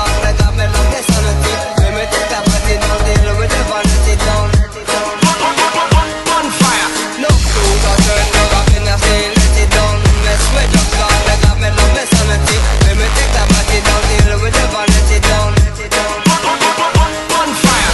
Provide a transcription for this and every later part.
rock, they got me love the sanity. Let me take that party down, deal with the vanity down. On fire. No clues or turn, drug up in the scene, let it down. Mess with drugs, rock, they got me love the sanity. Let me take that party down, deal with the vanity down. On fire.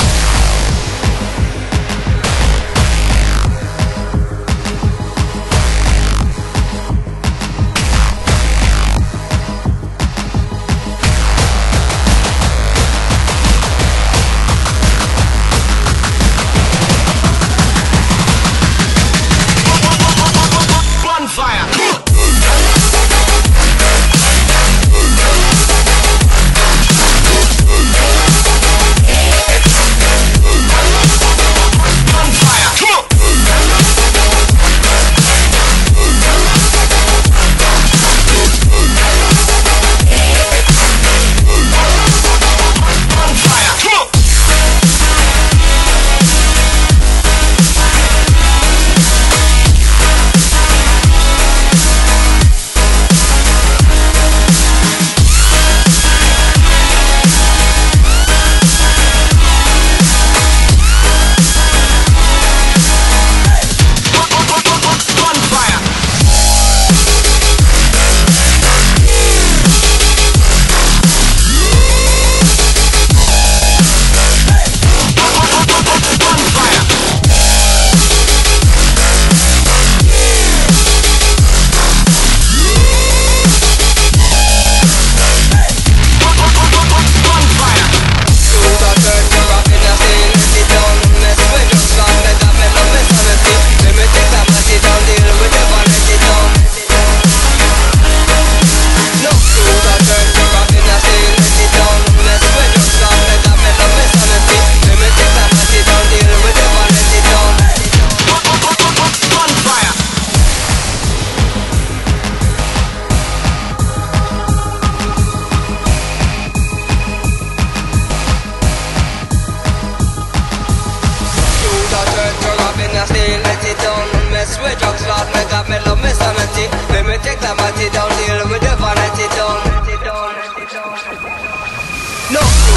With drugs, Lord, make up me love me sanity. Let me take that body down, deal with the vanity down. No.